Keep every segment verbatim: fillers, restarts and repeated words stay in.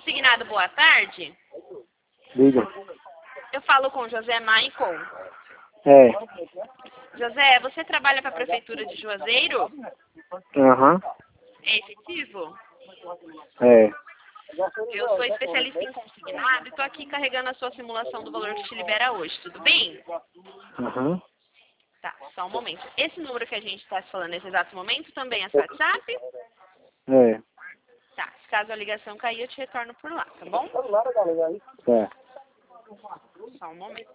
Consignado, boa tarde. Diga. Eu falo com José Michael. É. José, você trabalha para a Prefeitura de Juazeiro? Aham. É efetivo? É. Eu sou especialista em consignado e estou aqui carregando a sua simulação do valor que te libera hoje, tudo bem? Aham. Tá, só um momento. Esse número que a gente está falando nesse exato momento também é seu WhatsApp? É. Tá, se caso a ligação cair, eu te retorno por lá, tá bom? Tá. Só um momento.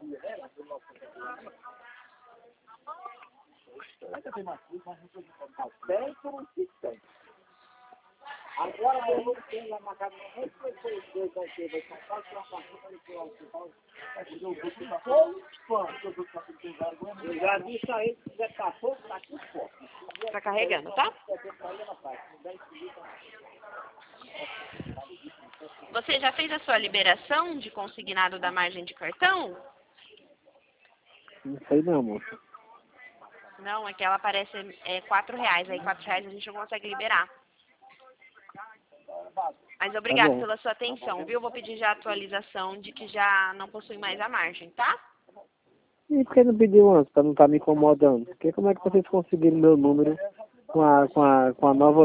Tá carregando, tá? Você já fez a sua liberação de consignado da margem de cartão? Não sei não, moça. Não, é que ela aparece é, quatro reais. Aí quatro reais a gente não consegue liberar. Mas Tá obrigado bom. pela sua atenção, viu? Vou pedir já a atualização de que já não possui mais a margem, tá? E por que não pediu antes, pra não estar me incomodando? Porque como é que vocês conseguiram meu número com a, com a, com a nova